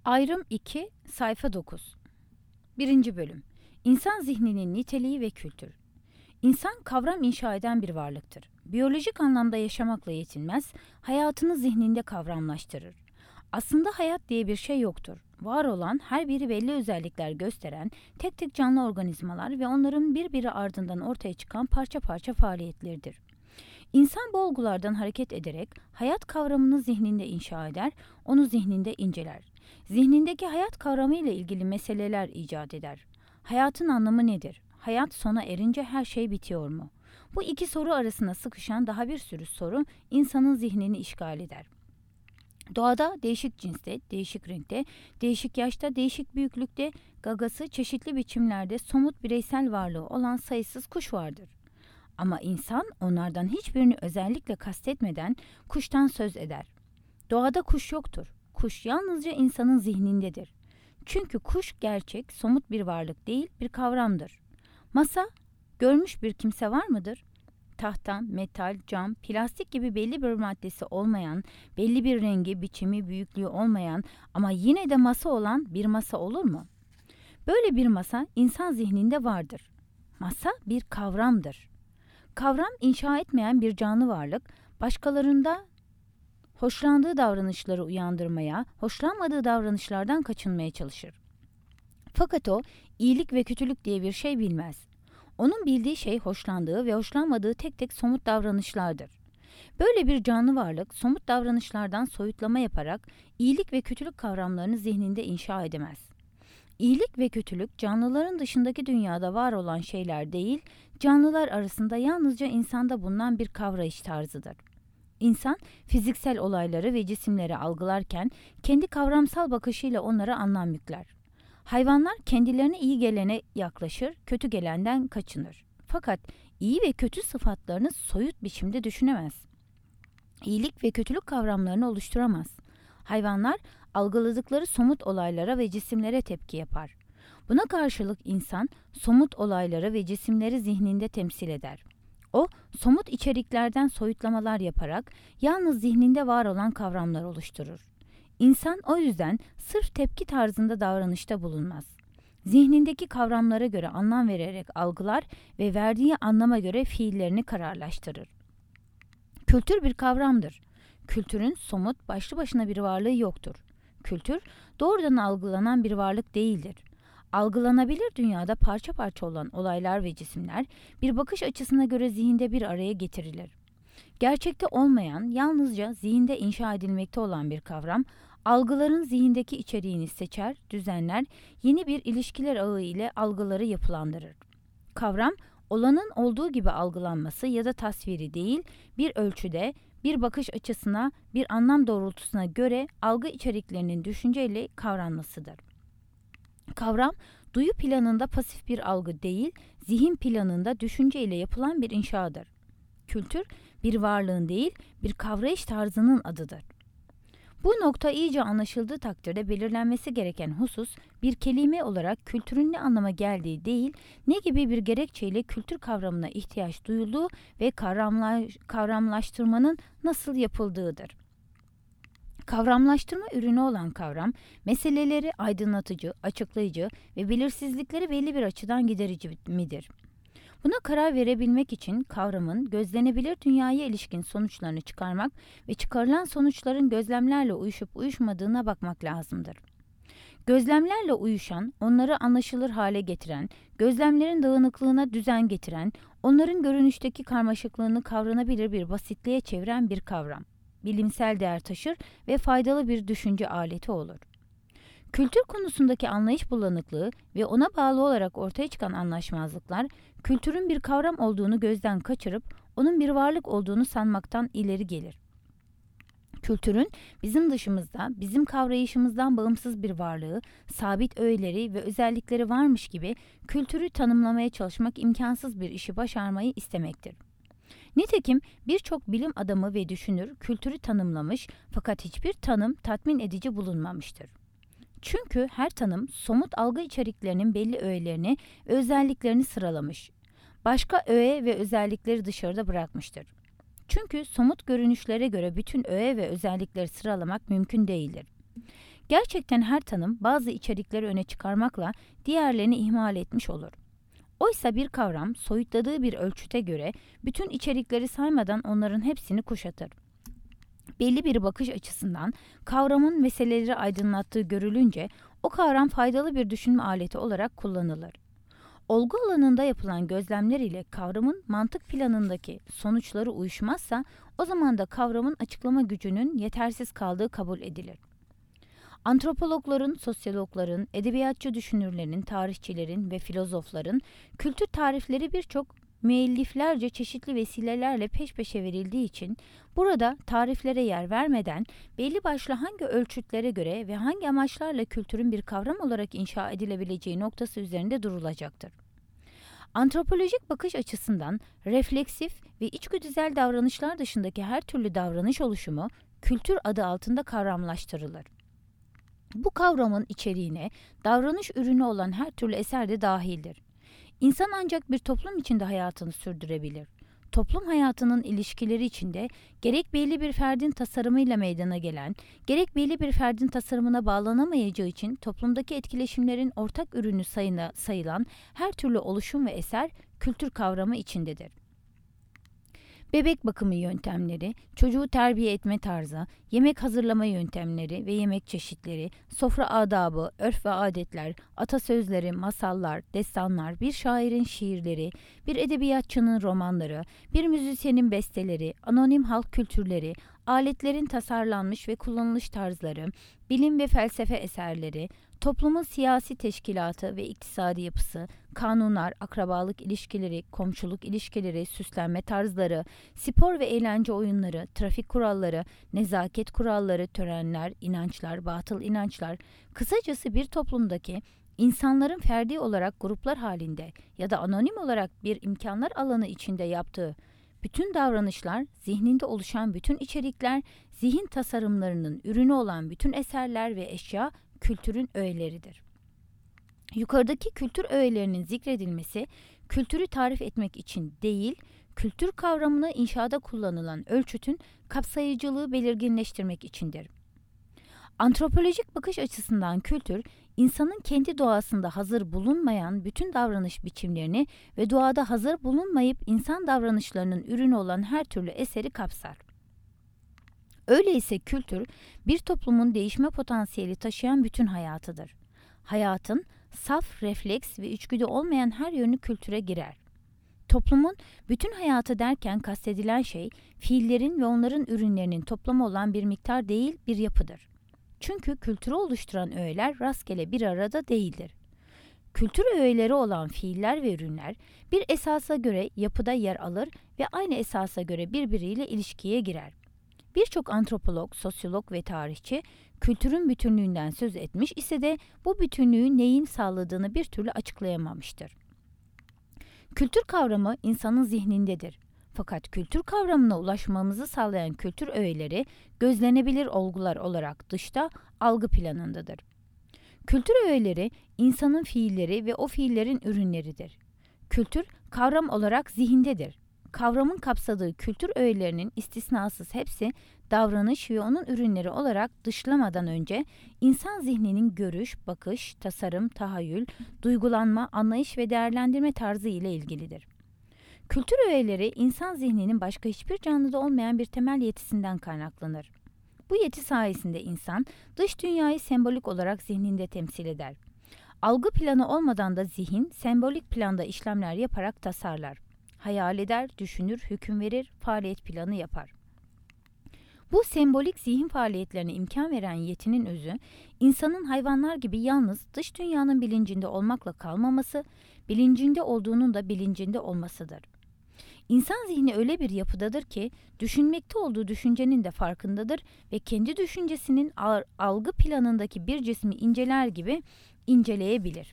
Ayrım 2, sayfa 9. 1. Bölüm. İnsan zihninin niteliği ve kültür. İnsan kavram inşa eden bir varlıktır. Biyolojik anlamda yaşamakla yetinmez, hayatını zihninde kavramlaştırır. Aslında hayat diye bir şey yoktur. Var olan, her biri belli özellikler gösteren tek tek canlı organizmalar ve onların birbiri ardından ortaya çıkan parça parça faaliyetleridir. İnsan bu olgulardan hareket ederek hayat kavramını zihninde inşa eder, onu zihninde inceler. Zihnindeki hayat kavramı ile ilgili meseleler icat eder. Hayatın anlamı nedir? Hayat sona erince her şey bitiyor mu? Bu iki soru arasında sıkışan daha bir sürü soru insanın zihnini işgal eder. Doğada değişik cinste, değişik renkte, değişik yaşta, değişik büyüklükte, gagası çeşitli biçimlerde somut bireysel varlığı olan sayısız kuş vardır. Ama insan onlardan hiçbirini özellikle kastetmeden kuştan söz eder. Doğada kuş yoktur. Kuş yalnızca insanın zihnindedir. Çünkü kuş gerçek, somut bir varlık değil, bir kavramdır. Masa, görmüş bir kimse var mıdır? Tahta, metal, cam, plastik gibi belli bir maddesi olmayan, belli bir rengi, biçimi, büyüklüğü olmayan ama yine de masa olan bir masa olur mu? Böyle bir masa insan zihninde vardır. Masa bir kavramdır. Kavram inşa etmeyen bir canlı varlık, başkalarında hoşlandığı davranışları uyandırmaya, hoşlanmadığı davranışlardan kaçınmaya çalışır. Fakat o, iyilik ve kötülük diye bir şey bilmez. Onun bildiği şey hoşlandığı ve hoşlanmadığı tek tek somut davranışlardır. Böyle bir canlı varlık, somut davranışlardan soyutlama yaparak iyilik ve kötülük kavramlarını zihninde inşa edemez. İyilik ve kötülük canlıların dışındaki dünyada var olan şeyler değil, canlılar arasında yalnızca insanda bulunan bir kavrayış tarzıdır. İnsan fiziksel olayları ve cisimleri algılarken kendi kavramsal bakışıyla onlara anlam yükler. Hayvanlar kendilerine iyi gelene yaklaşır, kötü gelenden kaçınır. Fakat iyi ve kötü sıfatlarını soyut biçimde düşünemez. İyilik ve kötülük kavramlarını oluşturamaz. Hayvanlar algıladıkları somut olaylara ve cisimlere tepki yapar. Buna karşılık insan somut olayları ve cisimleri zihninde temsil eder. O, somut içeriklerden soyutlamalar yaparak yalnız zihninde var olan kavramlar oluşturur. İnsan o yüzden sırf tepki tarzında davranışta bulunmaz. Zihnindeki kavramlara göre anlam vererek algılar ve verdiği anlama göre fiillerini kararlaştırır. Kültür bir kavramdır. Kültürün somut, başlı başına bir varlığı yoktur. Kültür, doğrudan algılanan bir varlık değildir. Algılanabilir dünyada parça parça olan olaylar ve cisimler bir bakış açısına göre zihinde bir araya getirilir. Gerçekte olmayan, yalnızca zihinde inşa edilmekte olan bir kavram, algıların zihindeki içeriğini seçer, düzenler, yeni bir ilişkiler ağı ile algıları yapılandırır. Kavram, olanın olduğu gibi algılanması ya da tasviri değil, bir ölçüde, bir bakış açısına, bir anlam doğrultusuna göre algı içeriklerinin düşünceyle kavranmasıdır. Kavram, duyu planında pasif bir algı değil, zihin planında düşünce ile yapılan bir inşadır. Kültür, bir varlığın değil, bir kavrayış tarzının adıdır. Bu nokta iyice anlaşıldığı takdirde belirlenmesi gereken husus, bir kelime olarak kültürün ne anlama geldiği değil, ne gibi bir gerekçeyle kültür kavramına ihtiyaç duyulduğu ve kavramlaştırmanın nasıl yapıldığıdır. Kavramlaştırma ürünü olan kavram, meseleleri aydınlatıcı, açıklayıcı ve belirsizlikleri belli bir açıdan giderici midir? Buna karar verebilmek için kavramın gözlenebilir dünyaya ilişkin sonuçlarını çıkarmak ve çıkarılan sonuçların gözlemlerle uyuşup uyuşmadığına bakmak lazımdır. Gözlemlerle uyuşan, onları anlaşılır hale getiren, gözlemlerin dağınıklığına düzen getiren, onların görünüşteki karmaşıklığını kavranabilir bir basitliğe çeviren bir kavram. Bilimsel değer taşır ve faydalı bir düşünce aleti olur. Kültür konusundaki anlayış bulanıklığı ve ona bağlı olarak ortaya çıkan anlaşmazlıklar, kültürün bir kavram olduğunu gözden kaçırıp onun bir varlık olduğunu sanmaktan ileri gelir. Kültürün bizim dışımızda, bizim kavrayışımızdan bağımsız bir varlığı, sabit öğeleri ve özellikleri varmış gibi kültürü tanımlamaya çalışmak imkansız bir işi başarmayı istemektir. Nitekim birçok bilim adamı ve düşünür kültürü tanımlamış fakat hiçbir tanım tatmin edici bulunmamıştır. Çünkü her tanım somut algı içeriklerinin belli öğelerini ve özelliklerini sıralamış. Başka öğe ve özellikleri dışarıda bırakmıştır. Çünkü somut görünüşlere göre bütün öğe ve özellikleri sıralamak mümkün değildir. Gerçekten her tanım bazı içerikleri öne çıkarmakla diğerlerini ihmal etmiş olur. Oysa bir kavram soyutladığı bir ölçüte göre bütün içerikleri saymadan onların hepsini kuşatır. Belli bir bakış açısından kavramın meseleleri aydınlattığı görülünce o kavram faydalı bir düşünme aleti olarak kullanılır. Olgu alanında yapılan gözlemler ile kavramın mantık planındaki sonuçları uyuşmazsa o zaman da kavramın açıklama gücünün yetersiz kaldığı kabul edilir. Antropologların, sosyologların, edebiyatçı düşünürlerin, tarihçilerin ve filozofların kültür tarifleri birçok müelliflerce çeşitli vesilelerle peş peşe verildiği için burada tariflere yer vermeden belli başlı hangi ölçütlere göre ve hangi amaçlarla kültürün bir kavram olarak inşa edilebileceği noktası üzerinde durulacaktır. Antropolojik bakış açısından refleksif ve içgüdüsel davranışlar dışındaki her türlü davranış oluşumu kültür adı altında kavramlaştırılır. Bu kavramın içeriğine davranış ürünü olan her türlü eser de dahildir. İnsan ancak bir toplum içinde hayatını sürdürebilir. Toplum hayatının ilişkileri içinde gerek belli bir ferdin tasarımıyla meydana gelen, gerek belli bir ferdin tasarımına bağlanamayacağı için toplumdaki etkileşimlerin ortak ürünü sayılan her türlü oluşum ve eser kültür kavramı içindedir. Bebek bakımı yöntemleri, çocuğu terbiye etme tarzı, yemek hazırlama yöntemleri ve yemek çeşitleri, sofra adabı, örf ve adetler, atasözleri, masallar, destanlar, bir şairin şiirleri, bir edebiyatçının romanları, bir müzisyenin besteleri, anonim halk kültürleri, aletlerin tasarlanmış ve kullanılış tarzları, bilim ve felsefe eserleri, toplumun siyasi teşkilatı ve iktisadi yapısı, kanunlar, akrabalık ilişkileri, komşuluk ilişkileri, süslenme tarzları, spor ve eğlence oyunları, trafik kuralları, nezaket kuralları, törenler, inançlar, batıl inançlar, kısacası bir toplumdaki insanların ferdi olarak gruplar halinde ya da anonim olarak bir imkanlar alanı içinde yaptığı bütün davranışlar, zihninde oluşan bütün içerikler, zihin tasarımlarının ürünü olan bütün eserler ve eşya kültürün öğeleridir. Yukarıdaki kültür öğelerinin zikredilmesi, kültürü tarif etmek için değil, kültür kavramını inşada kullanılan ölçütün kapsayıcılığı belirginleştirmek içindir. Antropolojik bakış açısından kültür, insanın kendi doğasında hazır bulunmayan bütün davranış biçimlerini ve doğada hazır bulunmayıp insan davranışlarının ürünü olan her türlü eseri kapsar. Öyleyse kültür, bir toplumun değişme potansiyeli taşıyan bütün hayatıdır. Hayatın saf, refleks ve içgüdü olmayan her yönü kültüre girer. Toplumun bütün hayatı derken kastedilen şey, fiillerin ve onların ürünlerinin toplamı olan bir miktar değil, bir yapıdır. Çünkü kültürü oluşturan öğeler rastgele bir arada değildir. Kültür öğeleri olan fiiller ve ürünler bir esasa göre yapıda yer alır ve aynı esasa göre birbiriyle ilişkiye girer. Birçok antropolog, sosyolog ve tarihçi kültürün bütünlüğünden söz etmiş ise de bu bütünlüğü neyin sağladığını bir türlü açıklayamamıştır. Kültür kavramı insanın zihnindedir. Fakat kültür kavramına ulaşmamızı sağlayan kültür öğeleri gözlenebilir olgular olarak dışta, algı planındadır. Kültür öğeleri insanın fiilleri ve o fiillerin ürünleridir. Kültür kavram olarak zihindedir. Kavramın kapsadığı kültür öğelerinin istisnasız hepsi davranış ve onun ürünleri olarak dışlamadan önce insan zihninin görüş, bakış, tasarım, tahayyül, duygulanma, anlayış ve değerlendirme tarzı ile ilgilidir. Kültür öğeleri insan zihninin başka hiçbir canlıda olmayan bir temel yetisinden kaynaklanır. Bu yeti sayesinde insan dış dünyayı sembolik olarak zihninde temsil eder. Algı planı olmadan da zihin sembolik planda işlemler yaparak tasarlar. Hayal eder, düşünür, hüküm verir, faaliyet planı yapar. Bu sembolik zihin faaliyetlerine imkan veren yetinin özü, insanın hayvanlar gibi yalnız dış dünyanın bilincinde olmakla kalmaması, bilincinde olduğunun da bilincinde olmasıdır. İnsan zihni öyle bir yapıdadır ki, düşünmekte olduğu düşüncenin de farkındadır ve kendi düşüncesinin algı planındaki bir cismi inceler gibi inceleyebilir.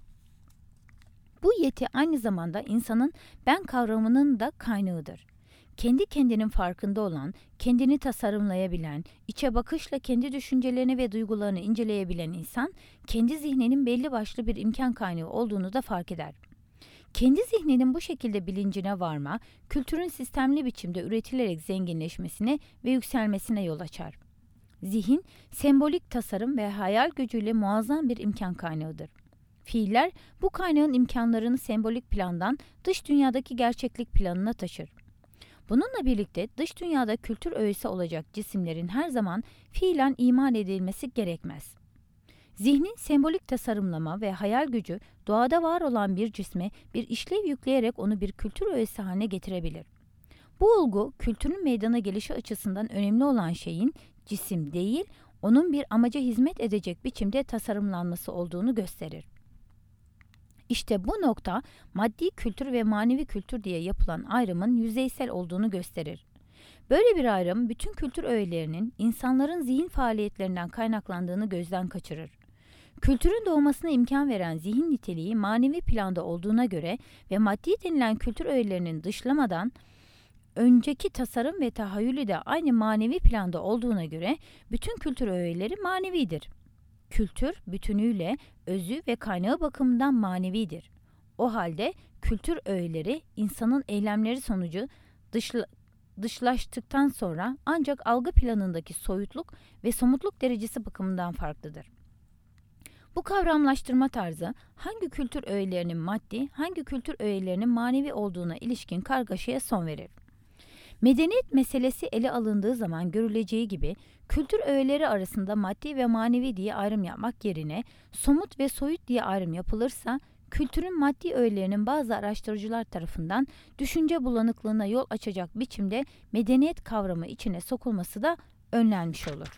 Bu yeti aynı zamanda insanın ben kavramının da kaynağıdır. Kendi kendinin farkında olan, kendini tasarımlayabilen, içe bakışla kendi düşüncelerini ve duygularını inceleyebilen insan, kendi zihninin belli başlı bir imkan kaynağı olduğunu da fark eder. Kendi zihninin bu şekilde bilincine varma, kültürün sistemli biçimde üretilerek zenginleşmesine ve yükselmesine yol açar. Zihin, sembolik tasarım ve hayal gücüyle muazzam bir imkan kaynağıdır. Fiiller, bu kaynağın imkanlarını sembolik plandan dış dünyadaki gerçeklik planına taşır. Bununla birlikte dış dünyada kültür öğesi olacak cisimlerin her zaman fiilen iman edilmesi gerekmez. Zihnin sembolik tasarımlama ve hayal gücü doğada var olan bir cisme bir işlev yükleyerek onu bir kültür öğesi haline getirebilir. Bu olgu, kültürün meydana gelişi açısından önemli olan şeyin cisim değil, onun bir amaca hizmet edecek biçimde tasarımlanması olduğunu gösterir. İşte bu nokta maddi kültür ve manevi kültür diye yapılan ayrımın yüzeysel olduğunu gösterir. Böyle bir ayrım bütün kültür öğelerinin insanların zihin faaliyetlerinden kaynaklandığını gözden kaçırır. Kültürün doğmasına imkan veren zihin niteliği manevi planda olduğuna göre ve maddi denilen kültür öğelerinin dışlamadan önceki tasarım ve tahayyülü de aynı manevi planda olduğuna göre bütün kültür öğeleri manevidir. Kültür bütünüyle özü ve kaynağı bakımından manevidir. O halde kültür öğeleri insanın eylemleri sonucu dışlaştıktan sonra ancak algı planındaki soyutluk ve somutluk derecesi bakımından farklıdır. Bu kavramlaştırma tarzı hangi kültür öğelerinin maddi, hangi kültür öğelerinin manevi olduğuna ilişkin kargaşaya son verir. Medeniyet meselesi ele alındığı zaman görüleceği gibi kültür öğeleri arasında maddi ve manevi diye ayrım yapmak yerine somut ve soyut diye ayrım yapılırsa kültürün maddi öğelerinin bazı araştırıcılar tarafından düşünce bulanıklığına yol açacak biçimde medeniyet kavramı içine sokulması da önlenmiş olur.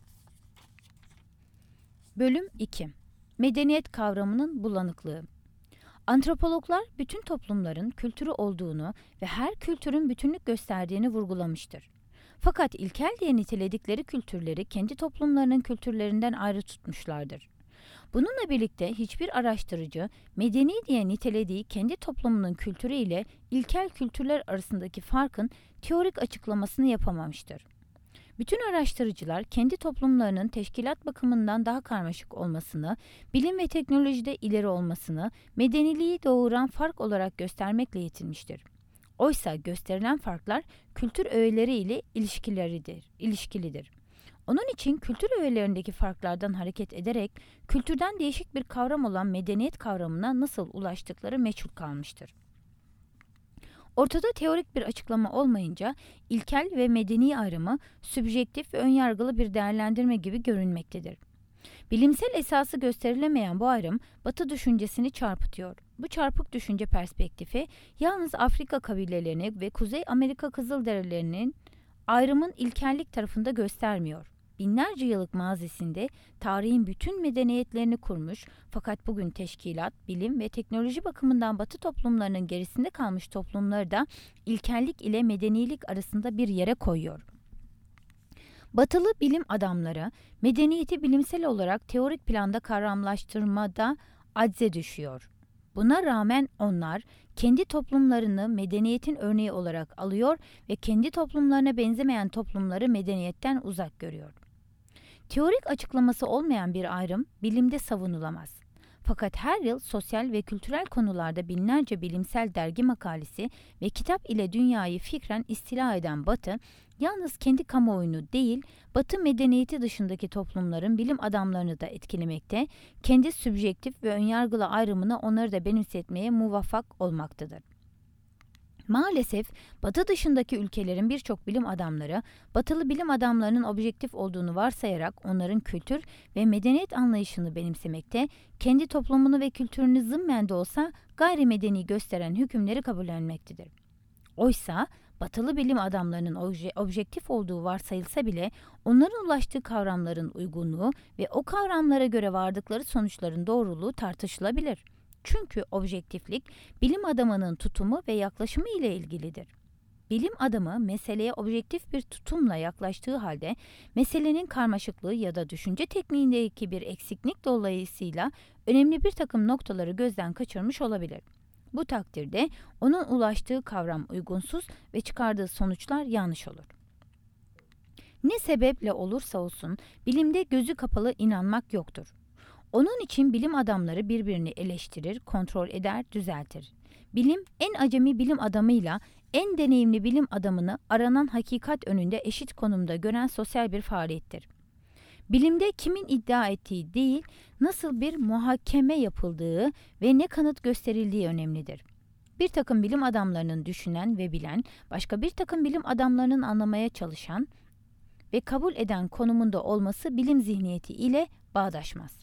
Bölüm 2. Medeniyet kavramının bulanıklığı. Antropologlar bütün toplumların kültürü olduğunu ve her kültürün bütünlük gösterdiğini vurgulamıştır. Fakat ilkel diye niteledikleri kültürleri kendi toplumlarının kültürlerinden ayrı tutmuşlardır. Bununla birlikte hiçbir araştırıcı medeni diye nitelediği kendi toplumunun kültürü ile ilkel kültürler arasındaki farkın teorik açıklamasını yapamamıştır. Bütün araştırıcılar kendi toplumlarının teşkilat bakımından daha karmaşık olmasını, bilim ve teknolojide ileri olmasını, medeniliği doğuran fark olarak göstermekle yetinmiştir. Oysa gösterilen farklar kültür öğeleri ile ilişkilidir. Onun için kültür öğelerindeki farklardan hareket ederek kültürden değişik bir kavram olan medeniyet kavramına nasıl ulaştıkları meçhul kalmıştır. Ortada teorik bir açıklama olmayınca ilkel ve medeni ayrımı sübjektif ve önyargılı bir değerlendirme gibi görünmektedir. Bilimsel esası gösterilemeyen bu ayrım Batı düşüncesini çarpıtıyor. Bu çarpık düşünce perspektifi yalnız Afrika kabilelerini ve Kuzey Amerika Kızılderililerinin ayrımın ilkellik tarafında göstermiyor. Binlerce yıllık mazisinde tarihin bütün medeniyetlerini kurmuş fakat bugün teşkilat, bilim ve teknoloji bakımından Batı toplumlarının gerisinde kalmış toplumları da ilkellik ile medenilik arasında bir yere koyuyor. Batılı bilim adamları medeniyeti bilimsel olarak teorik planda kavramlaştırmada acze düşüyor. Buna rağmen onlar kendi toplumlarını medeniyetin örneği olarak alıyor ve kendi toplumlarına benzemeyen toplumları medeniyetten uzak görüyor. Teorik açıklaması olmayan bir ayrım bilimde savunulamaz. Fakat her yıl sosyal ve kültürel konularda binlerce bilimsel dergi makalesi ve kitap ile dünyayı fikren istila eden Batı, yalnız kendi kamuoyunu değil, Batı medeniyeti dışındaki toplumların bilim adamlarını da etkilemekte, kendi sübjektif ve önyargılı ayrımını onları da benimsetmeye muvaffak olmaktadır. Maalesef Batı dışındaki ülkelerin birçok bilim adamları, Batılı bilim adamlarının objektif olduğunu varsayarak onların kültür ve medeniyet anlayışını benimsemekte, kendi toplumunu ve kültürünü zımmen de olsa gayrimedeni gösteren hükümleri kabullenmektedir. Oysa Batılı bilim adamlarının objektif olduğu varsayılsa bile onların ulaştığı kavramların uygunluğu ve o kavramlara göre vardıkları sonuçların doğruluğu tartışılabilir. Çünkü objektiflik bilim adamının tutumu ve yaklaşımı ile ilgilidir. Bilim adamı meseleye objektif bir tutumla yaklaştığı halde meselenin karmaşıklığı ya da düşünce tekniğindeki bir eksiklik dolayısıyla önemli bir takım noktaları gözden kaçırmış olabilir. Bu takdirde onun ulaştığı kavram uygunsuz ve çıkardığı sonuçlar yanlış olur. Ne sebeple olursa olsun bilimde gözü kapalı inanmak yoktur. Onun için bilim adamları birbirini eleştirir, kontrol eder, düzeltir. Bilim en acemi bilim adamıyla en deneyimli bilim adamını aranan hakikat önünde eşit konumda gören sosyal bir faaliyettir. Bilimde kimin iddia ettiği değil, nasıl bir muhakeme yapıldığı ve ne kanıt gösterildiği önemlidir. Bir takım bilim adamlarının düşünen ve bilen, başka bir takım bilim adamlarının anlamaya çalışan ve kabul eden konumunda olması bilim zihniyeti ile bağdaşmaz.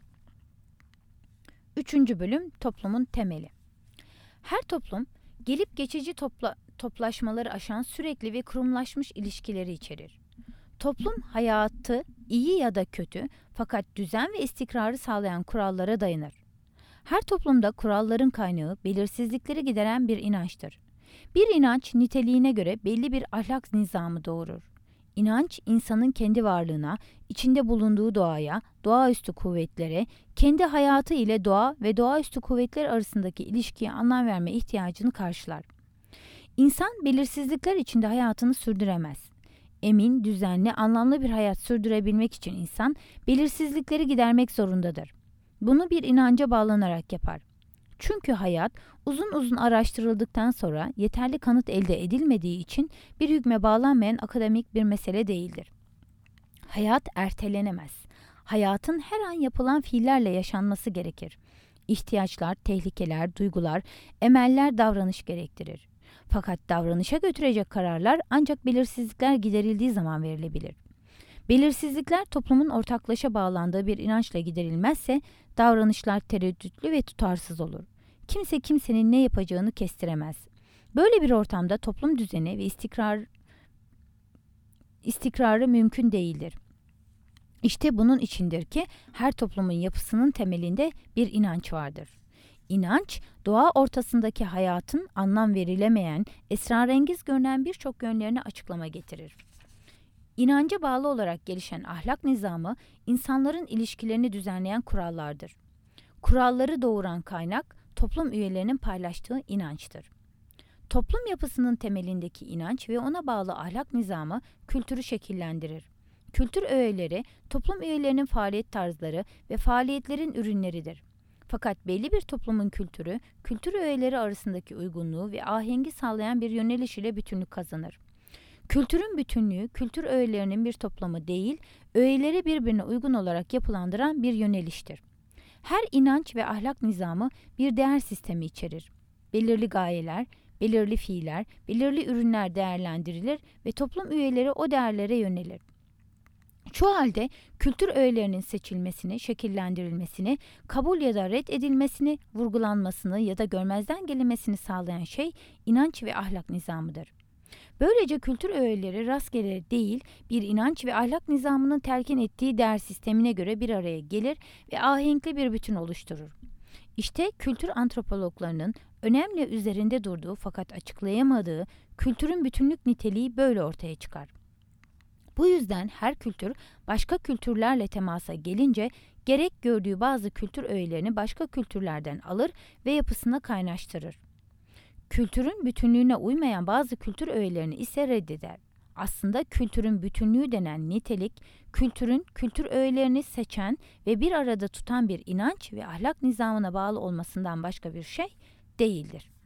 3. bölüm toplumun temeli. Her toplum gelip geçici toplaşmaları aşan sürekli ve kurumlaşmış ilişkileri içerir. Toplum hayatı iyi ya da kötü fakat düzen ve istikrarı sağlayan kurallara dayanır. Her toplumda kuralların kaynağı belirsizlikleri gideren bir inançtır. Bir inanç niteliğine göre belli bir ahlak nizamı doğurur. İnanç insanın kendi varlığına, içinde bulunduğu doğaya, doğaüstü kuvvetlere, kendi hayatı ile doğa ve doğaüstü kuvvetler arasındaki ilişkiye anlam verme ihtiyacını karşılar. İnsan belirsizlikler içinde hayatını sürdüremez. Emin, düzenli, anlamlı bir hayat sürdürebilmek için insan belirsizlikleri gidermek zorundadır. Bunu bir inanca bağlanarak yapar. Çünkü hayat uzun uzun araştırıldıktan sonra yeterli kanıt elde edilmediği için bir hükme bağlanmayan akademik bir mesele değildir. Hayat ertelenemez. Hayatın her an yapılan fiillerle yaşanması gerekir. İhtiyaçlar, tehlikeler, duygular, emeller davranış gerektirir. Fakat davranışa götürecek kararlar ancak belirsizlikler giderildiği zaman verilebilir. Belirsizlikler toplumun ortaklaşa bağlandığı bir inançla giderilmezse davranışlar tereddütlü ve tutarsız olur. Kimse kimsenin ne yapacağını kestiremez. Böyle bir ortamda toplum düzeni ve istikrarı mümkün değildir. İşte bunun içindir ki her toplumun yapısının temelinde bir inanç vardır. İnanç, doğa ortasındaki hayatın anlam verilemeyen, esrarengiz görünen birçok yönlerine açıklama getirir. İnanca bağlı olarak gelişen ahlak nizamı, insanların ilişkilerini düzenleyen kurallardır. Kuralları doğuran kaynak, toplum üyelerinin paylaştığı inançtır. Toplum yapısının temelindeki inanç ve ona bağlı ahlak nizamı kültürü şekillendirir. Kültür öğeleri, toplum üyelerinin faaliyet tarzları ve faaliyetlerin ürünleridir. Fakat belli bir toplumun kültürü, kültür öğeleri arasındaki uygunluğu ve ahengi sağlayan bir yöneliş ile bütünlük kazanır. Kültürün bütünlüğü, kültür öğelerinin bir toplamı değil, öğeleri birbirine uygun olarak yapılandıran bir yöneliştir. Her inanç ve ahlak nizamı bir değer sistemi içerir. Belirli gayeler, belirli fiiller, belirli ürünler değerlendirilir ve toplum üyeleri o değerlere yönelir. Çoğu halde kültür öğelerinin seçilmesini, şekillendirilmesini, kabul ya da reddedilmesini, vurgulanmasını ya da görmezden gelinmesini sağlayan şey inanç ve ahlak nizamıdır. Böylece kültür öğeleri rastgele değil, bir inanç ve ahlak nizamının telkin ettiği değer sistemine göre bir araya gelir ve ahenkli bir bütün oluşturur. İşte kültür antropologlarının önemli üzerinde durduğu fakat açıklayamadığı kültürün bütünlük niteliği böyle ortaya çıkar. Bu yüzden her kültür başka kültürlerle temasa gelince gerek gördüğü bazı kültür öğelerini başka kültürlerden alır ve yapısına kaynaştırır. Kültürün bütünlüğüne uymayan bazı kültür öğelerini ise reddeder. Aslında kültürün bütünlüğü denen nitelik, kültürün kültür öğelerini seçen ve bir arada tutan bir inanç ve ahlak nizamına bağlı olmasından başka bir şey değildir.